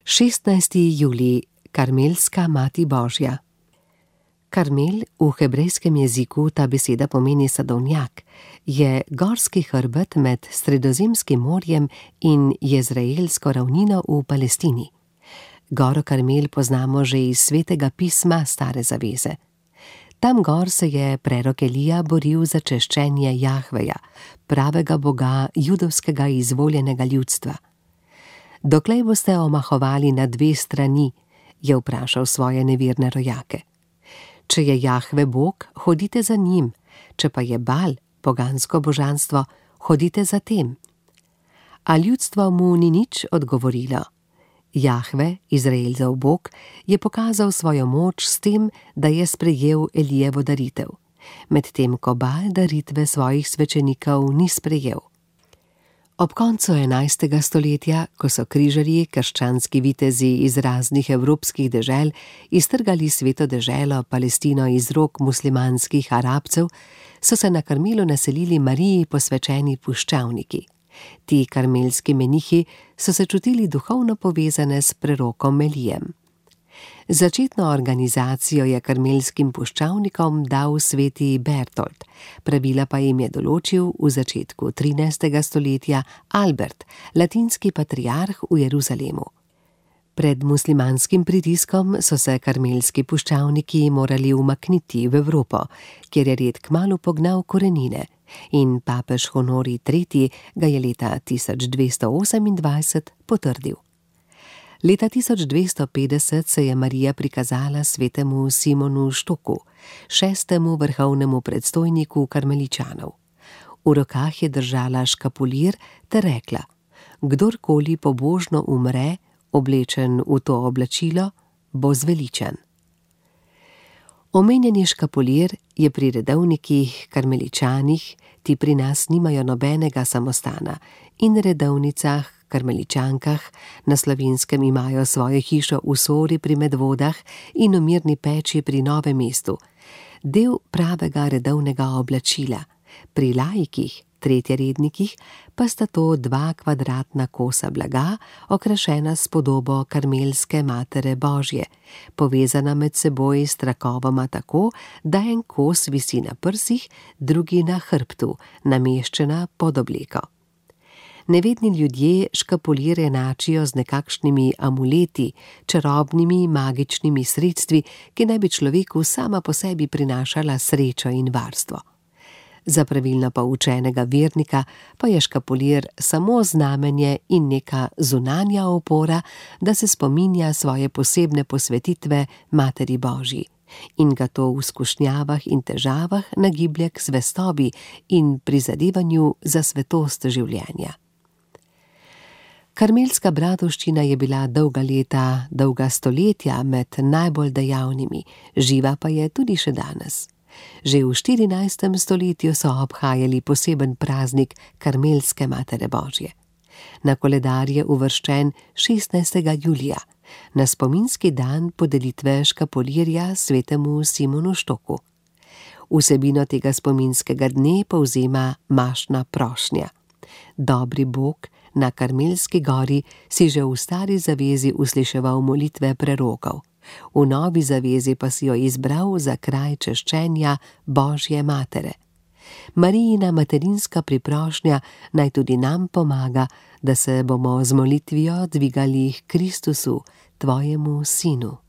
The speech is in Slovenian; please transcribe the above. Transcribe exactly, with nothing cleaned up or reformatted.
šestnajsti julij, Karmelska mati Božja. Karmel, v hebrejskem jeziku ta beseda pomeni sadovnjak, je gorski hrbet med Sredozemskim morjem in Jezraelsko ravnino v Palestini. Goro Karmel poznamo že iz Svetega pisma Stare zaveze. Tam gor se je prerok Elija boril za češčenje Jahveja, pravega Boga judovskega izvoljenega ljudstva. Doklej boste omahovali na dve strani, je vprašal svoje nevirne rojake. Če je Jahve Bog, hodite za njim, če pa je Bal, pogansko božanstvo, hodite za tem. A ljudstvo mu ni nič odgovorilo. Jahve, Izraelov Bog, je pokazal svojo moč s tem, da je sprejel Elijevo daritev, medtem ko Bal daritve svojih svečenikov ni sprejel. Ob koncu enajstega stoletja, ko so križarji, krščanski vitezi iz raznih evropskih dežel, iztrgali sveto deželo Palestino iz rok muslimanskih Arabcev, so se na Karmelu naselili Mariji posvečeni puščavniki. Ti karmelski menihi so se čutili duhovno povezane s prerokom Elijem. Začetno organizacijo je karmelskim puščavnikom dal sveti Bertold, pravila pa jim je določil v začetku trinajstega stoletja Albert, latinski patriarh v Jeruzalemu. Pred muslimanskim pritiskom so se karmelski puščavniki morali umakniti v Evropo, kjer je red kmalu pognal korenine, in papež Honorij tretji ga je leta tisoč dvesto osemindvajset potrdil. Leta tisoč dvesto petdeset se je Marija prikazala svetemu Simonu Štoku, šestemu vrhovnemu predstojniku karmeličanov. V rokah je držala škapulir ter rekla: kdorkoli pobožno umre, oblečen v to oblačilo, bo zveličan. Omenjeni škapulir je pri redovnikih karmeličanih, ti pri nas nimajo nobenega samostana, in redovnicah, karmeličankah, na Slovenskem imajo svojo hišo v Sori pri Medvodah in v Mirni peči pri Novem mestu, del pravega redovnega oblačila. Pri laikih, tretjerednikih, pa sta to dva kvadratna kosa blaga, okrašena s podobo karmelske matere Božje, povezana med seboj s trakovoma tako, da en kos visi na prsih, drugi na hrbtu, nameščena pod obleko. Nevedni ljudje škapulir enačijo z nekakšnimi amuleti, čarobnimi magičnimi sredstvi, ki naj bi človeku sama po sebi prinašala srečo in varstvo. Za pravilno poučenega vernika pa je škapulir samo znamenje in neka zunanja opora, da se spominja svoje posebne posvetitve Materi Božji in ga to v skušnjavah in težavah nagiblje k zvestobi in prizadevanju za svetost življenja. Karmelska bratovščina je bila dolga leta, dolga stoletja med najbolj dejavnimi, živa pa je tudi še danes. Že v štirinajstem stoletju so obhajali poseben praznik Karmelske matere Božje. Na koledar je uvrščen šestnajstega julija, na spominski dan podelitve škapulirja svetemu Simonu Štoku. Vsebino tega spominskega dne povzema mašna prošnja. Dobri Bog na Karmelski gori si že v stari zavezi usliševal molitve prerokov, v novi zavezi pa si jo izbral za kraj češčenja Božje matere. Marijina materinska priprošnja naj tudi nam pomaga, da se bomo z molitvijo dvigali k Kristusu, tvojemu sinu.